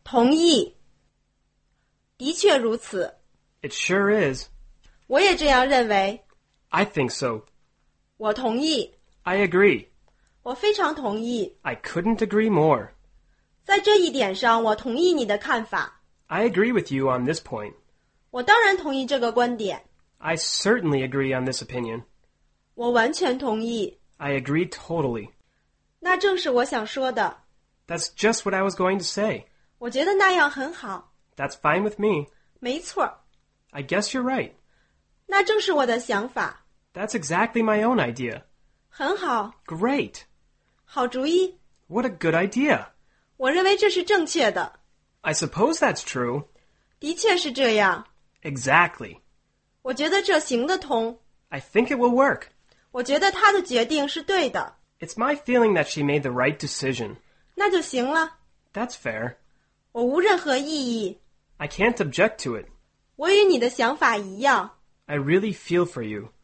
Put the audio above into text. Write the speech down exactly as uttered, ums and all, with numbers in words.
同意。的确如此。 It sure is. 我也这样认为。 I think so. 我同意。 I agree. 我非常同意。 I couldn't agree more. 在这一点上，我同意你的看法。 I agree with you on this point. 我当然同意这个观点。 I certainly agree on this opinion. 我完全同意。 I agree totally. 那正是我想说的。 That's just what I was going to say. 我觉得那样很好。 That's fine with me. 没错。 I guess you're right. 那正是我的想法。 That's exactly my own idea. 很好。 Great. 好主意。 What a good idea. 我认为这是正确的。 I suppose that's true. 的确是这样。 Exactly. 我觉得这行得通。 I think it will work. 我觉得他的决定是对的。 It's my feeling that she made the right decision. 那就行了。 That's fair. 我无任何异议。 I can't object to it. 我与你的想法一样。 I really feel for you.